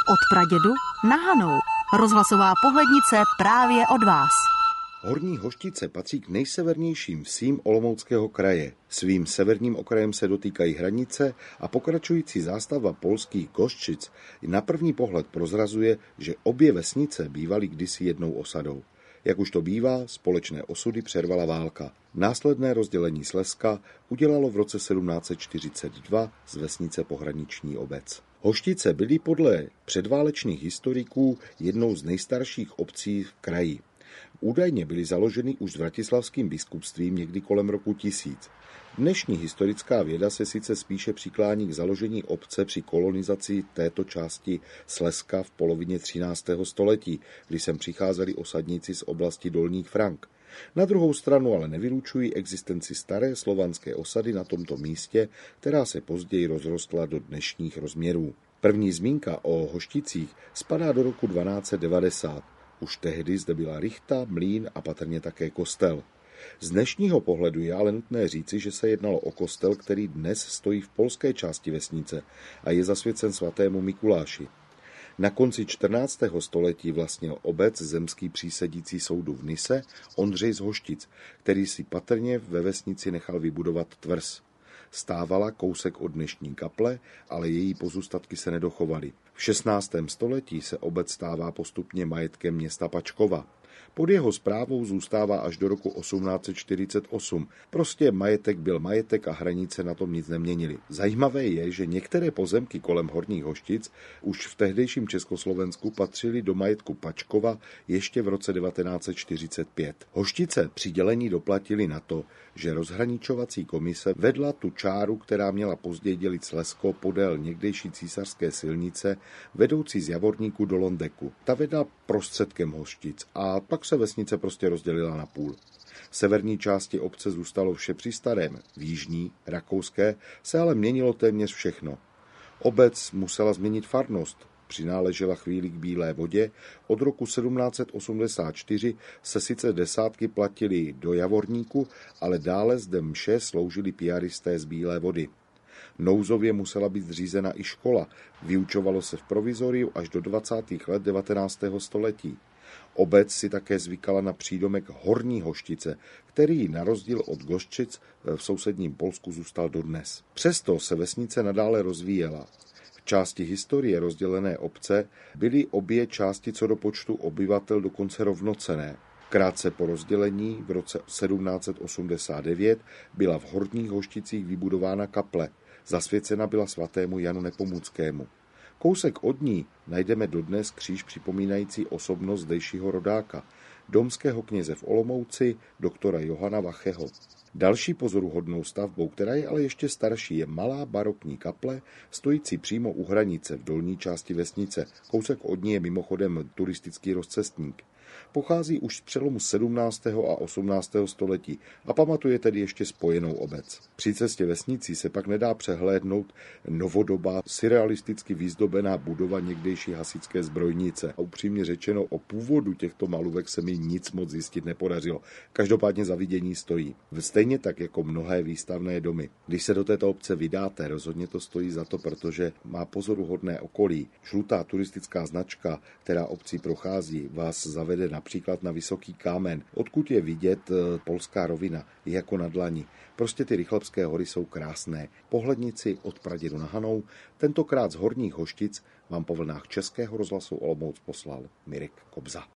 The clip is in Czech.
Od pradědu na Hanou. Rozhlasová pohlednice právě od vás. Horní Hoštice patří k nejsevernějším vsím Olomouckého kraje. Svým severním okrajem se dotýkají hranice a pokračující zástavba polských Goščic na první pohled prozrazuje, že obě vesnice bývaly kdysi jednou osadou. Jak už to bývá, společné osudy přervala válka. Následné rozdělení Slezska udělalo v roce 1742 z vesnice pohraniční obec. Hoštice byly podle předválečných historiků jednou z nejstarších obcí v kraji. Údajně byly založeny už s vratislavským biskupstvím někdy kolem roku 1000. Dnešní historická věda se sice spíše přiklání k založení obce při kolonizaci této části Slezska v polovině 13. století, kdy sem přicházeli osadníci z oblasti Dolních Frank. Na druhou stranu ale nevylučují existenci staré slovanské osady na tomto místě, která se později rozrostla do dnešních rozměrů. První zmínka o Hošticích spadá do roku 1290. Už tehdy zde byla rychta, mlýn a patrně také kostel. Z dnešního pohledu je ale nutné říci, že se jednalo o kostel, který dnes stojí v polské části vesnice a je zasvěcen svatému Mikuláši. Na konci 14. století vlastnil obec zemský přísedící soudu v Nyse Ondřej z Hoštic, který si patrně ve vesnici nechal vybudovat tvrz. Stávala kousek od dnešní kaple, ale její pozůstatky se nedochovaly. V 16. století se obec stává postupně majetkem města Pačkova. Pod jeho správou zůstává až do roku 1848. Prostě majetek byl majetek a hranice na tom nic neměnily. Zajímavé je, že některé pozemky kolem Horních Hoštic už v tehdejším Československu patřily do majetku Pačkova ještě v roce 1945. Hoštice při dělení doplatili na to, že rozhraničovací komise vedla tu čáru, která měla později dělit Slezsko podél někdejší císařské silnice, vedoucí z Javorníku do Londeku. Ta vedla prostředkem Hoštic a pak se vesnice prostě rozdělila na půl. V severní části obce zůstalo vše při starém, v jižní, rakouské, se ale měnilo téměř všechno. Obec musela změnit farnost, přináležela chvíli k Bílé vodě, od roku 1784 se sice desátky platily do Javorníku, ale dále zde mše sloužili piaristé z Bílé vody. Nouzově musela být zřízena i škola, vyučovalo se v provizoriu až do 20. let 19. století. Obec si také zvykala na přídomek Horní Hoštice, který na rozdíl od Goščic v sousedním Polsku zůstal dodnes. Přesto se vesnice nadále rozvíjela. V části historie rozdělené obce byly obě části co do počtu obyvatel dokonce rovnocenné. Krátce po rozdělení v roce 1789 byla v Horních Hošticích vybudována kaple. Zasvěcena byla svatému Janu Nepomuckému. Kousek od ní najdeme dodnes kříž připomínající osobnost zdejšího rodáka, domského kněze v Olomouci, doktora Johana Vacheho. Další pozoruhodnou stavbou, která je ale ještě starší, je malá barokní kaple, stojící přímo u hranice v dolní části vesnice. Kousek od ní je mimochodem turistický rozcestník. Pochází už z přelomu 17. a 18. století a pamatuje tedy ještě spojenou obec. Při cestě vesnicí se pak nedá přehlédnout novodobá, surrealisticky vyzdobená budova někdejší hasičské zbrojnice. A upřímně řečeno, o původu těchto malůvek se mi nic moc zjistit nepodařilo. Každopádně za vidění stojí. Stejně tak jako mnohé výstavné domy. Když se do této obce vydáte, rozhodně to stojí za to, protože má pozoruhodné okolí. Žlutá turistická značka, která obcí prochází, vás zavede například na Vysoký kámen, odkud je vidět polská rovina, jako na dlani. Prostě ty Rychlebské hory jsou krásné. Pohlednici od pradědu na Hanou, tentokrát z Horních Hoštic, vám po vlnách Českého rozhlasu Olomouc poslal Mirek Kobza.